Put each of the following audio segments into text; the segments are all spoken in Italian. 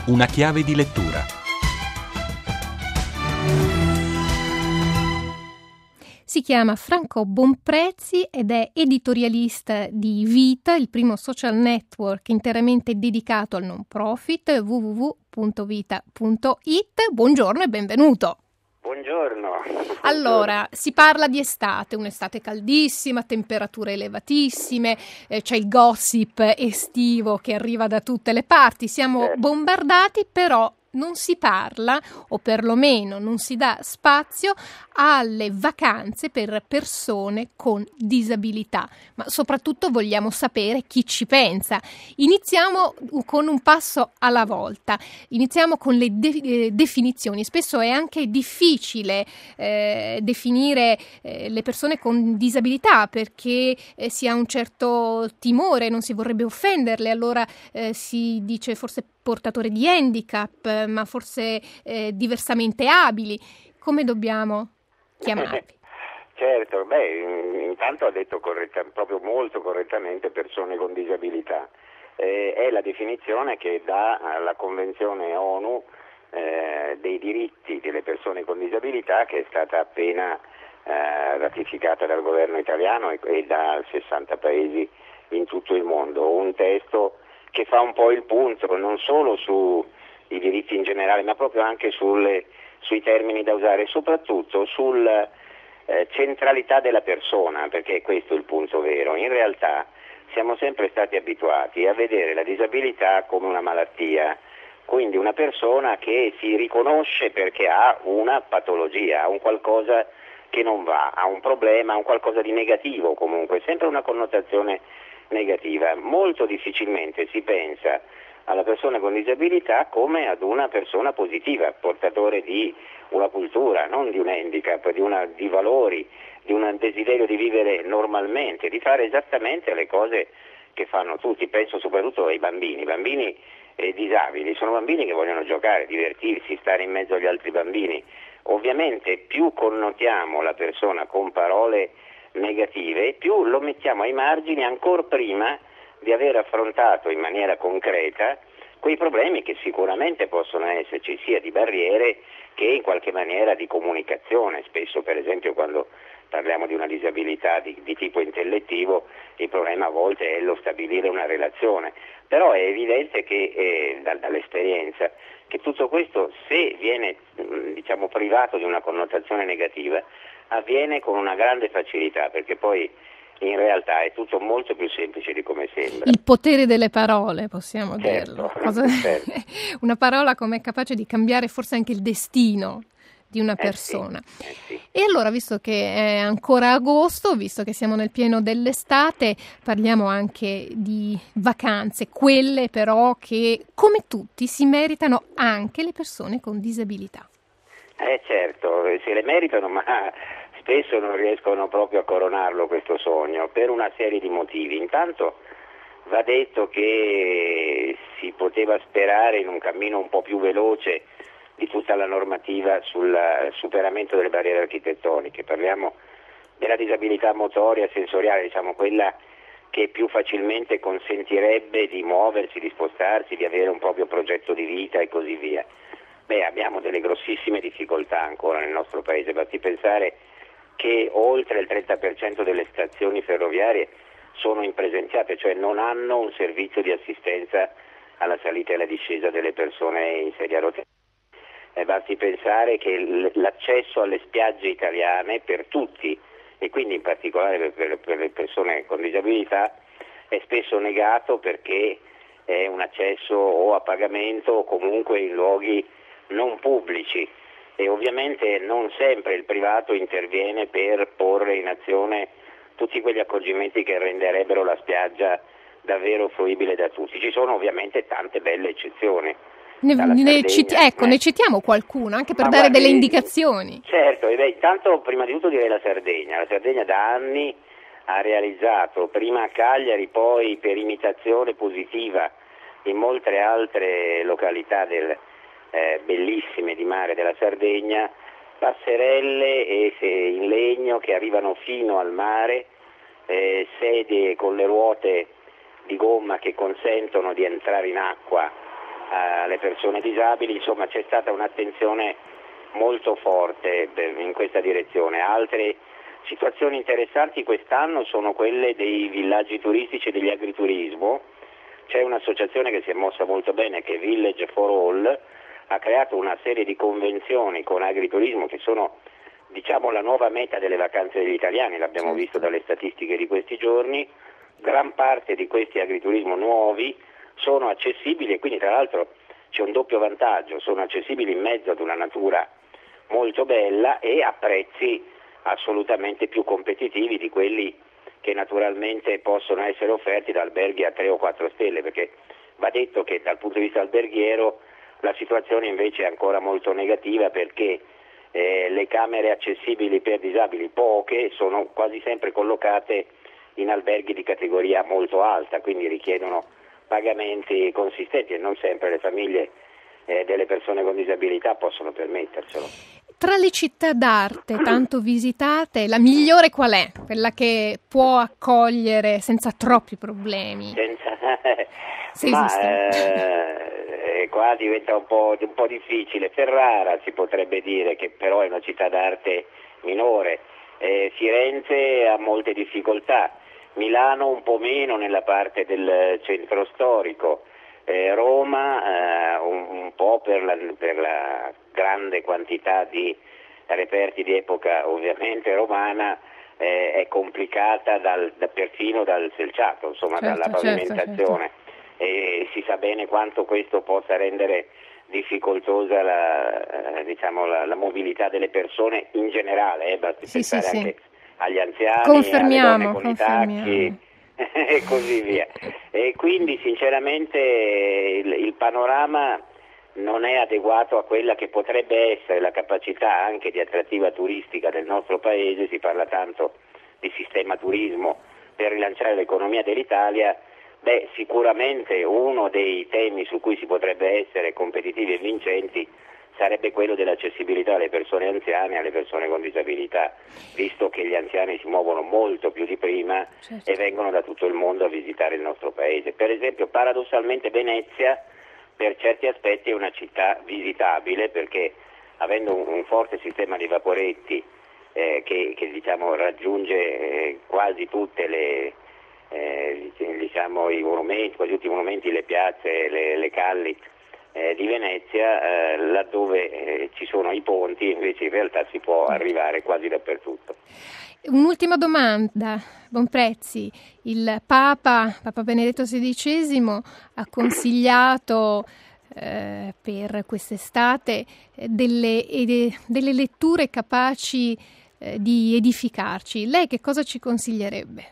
Una chiave di lettura. Si chiama Franco Bonprezzi ed è editorialista di Vita, il primo social network interamente dedicato al non profit, www.vita.it. Buongiorno e benvenuto. Buongiorno. Allora, si parla di estate, un'estate caldissima, temperature elevatissime, c'è il gossip estivo che arriva da tutte le parti, siamo bombardati, però non si parla, o perlomeno non si dà spazio alle vacanze per persone con disabilità, ma soprattutto vogliamo sapere chi ci pensa. Iniziamo con un passo alla volta, iniziamo con le definizioni. Spesso è anche difficile definire le persone con disabilità perché si ha un certo timore, non si vorrebbe offenderle, allora si dice forse portatore di handicap, ma forse diversamente abili. Come dobbiamo chiamarli? Certo, intanto ha detto proprio molto correttamente persone con disabilità. È la definizione che dà la Convenzione ONU dei diritti delle persone con disabilità, che è stata appena ratificata dal governo italiano e da 60 paesi in tutto il mondo. Un testo che fa un po' il punto non solo sui diritti in generale, ma proprio anche sui termini da usare, soprattutto sulla centralità della persona, perché è questo il punto vero. In realtà siamo sempre stati abituati a vedere la disabilità come una malattia, quindi una persona che si riconosce perché ha una patologia, ha un qualcosa che non va, ha un problema, ha un qualcosa di negativo comunque, sempre una connotazione negativa. Molto difficilmente si pensa alla persona con disabilità come ad una persona positiva, portatore di una cultura, non di un handicap, di valori, di un desiderio di vivere normalmente, di fare esattamente le cose che fanno tutti. Penso soprattutto ai bambini. I bambini disabili sono bambini che vogliono giocare, divertirsi, stare in mezzo agli altri bambini. Ovviamente più connotiamo la persona con parole negative, più lo mettiamo ai margini ancor prima di aver affrontato in maniera concreta quei problemi che sicuramente possono esserci, sia di barriere che in qualche maniera di comunicazione. Spesso, per esempio, quando parliamo di una disabilità di tipo intellettivo, il problema a volte è lo stabilire una relazione, però è evidente che dall'esperienza che tutto questo, se viene privato di una connotazione negativa, avviene con una grande facilità, perché poi in realtà è tutto molto più semplice di come sembra. Il potere delle parole, possiamo dirlo. Certo. Una parola come è capace di cambiare forse anche il destino di una persona. Sì. E allora, visto che è ancora agosto, visto che siamo nel pieno dell'estate, parliamo anche di vacanze, quelle però che, come tutti, si meritano anche le persone con disabilità. Certo, se le meritano, ma spesso non riescono proprio a coronarlo questo sogno, per una serie di motivi. Intanto va detto che si poteva sperare in un cammino un po' più veloce di tutta la normativa sul superamento delle barriere architettoniche. Parliamo della disabilità motoria, sensoriale, quella che più facilmente consentirebbe di muoversi, di spostarsi, di avere un proprio progetto di vita e così via. Abbiamo delle grossissime difficoltà ancora nel nostro paese, basti pensare che oltre il 30% delle stazioni ferroviarie sono impresenziate, cioè non hanno un servizio di assistenza alla salita e alla discesa delle persone in sedia a rotelle. Basti pensare che l'accesso alle spiagge italiane per tutti, e quindi in particolare per le persone con disabilità, è spesso negato perché è un accesso o a pagamento o comunque in luoghi non pubblici, e ovviamente non sempre il privato interviene per porre in azione tutti quegli accorgimenti che renderebbero la spiaggia davvero fruibile da tutti. Ci sono ovviamente tante belle eccezioni. Ne citiamo qualcuno, anche per dare delle indicazioni. Certo, intanto prima di tutto direi la Sardegna. La Sardegna da anni ha realizzato, prima a Cagliari, poi per imitazione positiva in molte altre località bellissime di mare della Sardegna, passerelle in legno che arrivano fino al mare, sedie con le ruote di gomma che consentono di entrare in acqua alle persone disabili, insomma c'è stata un'attenzione molto forte in questa direzione. Altre situazioni interessanti quest'anno sono quelle dei villaggi turistici e degli agriturismo. C'è un'associazione che si è mossa molto bene, che è Village for All, ha creato una serie di convenzioni con agriturismo che sono, diciamo, la nuova meta delle vacanze degli italiani, l'abbiamo visto dalle statistiche di questi giorni. Gran parte di questi agriturismo nuovi sono accessibili e quindi tra l'altro c'è un doppio vantaggio, sono accessibili in mezzo ad una natura molto bella e a prezzi assolutamente più competitivi di quelli che naturalmente possono essere offerti da alberghi a 3 o 4 stelle, perché va detto che dal punto di vista alberghiero la situazione invece è ancora molto negativa, perché le camere accessibili per disabili, poche, sono quasi sempre collocate in alberghi di categoria molto alta, quindi richiedono pagamenti consistenti e non sempre le famiglie delle persone con disabilità possono permetterselo. Tra le città d'arte tanto visitate, la migliore qual è? Quella che può accogliere senza troppi problemi? Qua diventa un po' difficile. Ferrara si potrebbe dire, che però è una città d'arte minore. Firenze ha molte difficoltà, Milano un po' meno nella parte del centro storico, Roma un po' per la grande quantità di reperti di epoca ovviamente romana, è complicata perfino dal selciato, insomma, dalla pavimentazione. Certo. E si sa bene quanto questo possa rendere difficoltosa la mobilità delle persone in generale, basti pensare anche agli anziani, alle donne con i tacchi e così via. E quindi sinceramente il panorama non è adeguato a quella che potrebbe essere la capacità anche di attrattiva turistica del nostro paese. Si parla tanto di sistema turismo per rilanciare l'economia dell'Italia. Sicuramente uno dei temi su cui si potrebbe essere competitivi e vincenti sarebbe quello dell'accessibilità alle persone anziane e alle persone con disabilità, visto che gli anziani si muovono molto più di prima e vengono da tutto il mondo a visitare il nostro paese. Per esempio, paradossalmente Venezia per certi aspetti è una città visitabile, perché avendo un forte sistema di vaporetti che diciamo raggiunge quasi tutte i monumenti, quasi tutti i monumenti, le piazze, le calli di Venezia, laddove ci sono i ponti, invece in realtà si può arrivare quasi dappertutto. Un'ultima domanda, Bonprezzi. Il Papa Benedetto XVI ha consigliato per quest'estate delle letture capaci di edificarci. Lei che cosa ci consiglierebbe?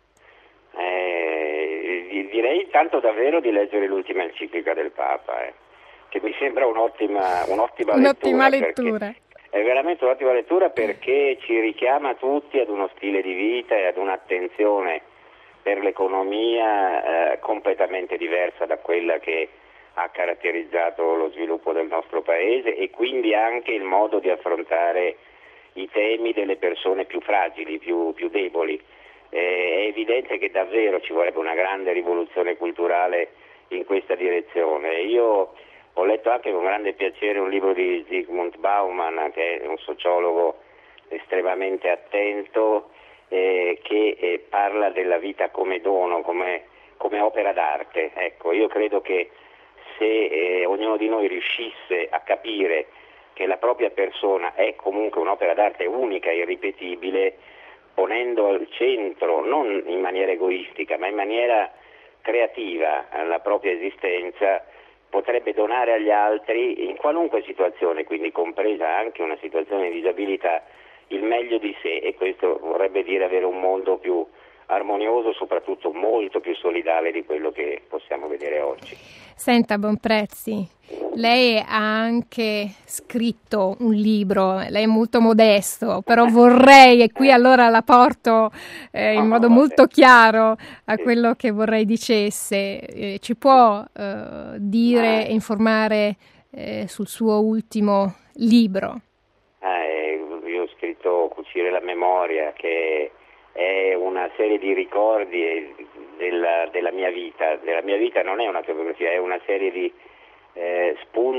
Direi intanto davvero di leggere l'ultima enciclica del Papa, che mi sembra un'ottima lettura. È veramente un'ottima lettura, perché ci richiama tutti ad uno stile di vita e ad un'attenzione per l'economia completamente diversa da quella che ha caratterizzato lo sviluppo del nostro paese, e quindi anche il modo di affrontare i temi delle persone più fragili, più deboli. È evidente che davvero ci vorrebbe una grande rivoluzione culturale in questa direzione. Io ho letto anche con grande piacere un libro di Zygmunt Bauman, che è un sociologo estremamente attento, che parla della vita come dono, come opera d'arte. Ecco, io credo che se ognuno di noi riuscisse a capire che la propria persona è comunque un'opera d'arte unica e irripetibile, ponendo al centro, non in maniera egoistica, ma in maniera creativa, la propria esistenza, potrebbe donare agli altri in qualunque situazione, quindi compresa anche una situazione di disabilità, il meglio di sé, e questo vorrebbe dire avere un mondo più armonioso, soprattutto molto più solidale di quello che possiamo vedere oggi. Senta, Bonprezzi, lei ha anche scritto un libro, lei è molto modesto, però vorrei, e qui allora la porto in modo molto chiaro a quello che vorrei dicesse, ci può dire e informare sul suo ultimo libro? Io ho scritto Cucire la memoria, che è una serie di ricordi della mia vita. Della mia vita non è un'autobiografia, è una serie di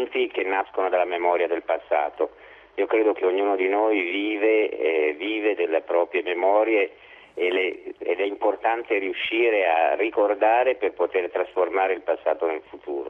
eventi che nascono dalla memoria del passato. Io credo che ognuno di noi vive delle proprie memorie ed è importante riuscire a ricordare per poter trasformare il passato nel futuro.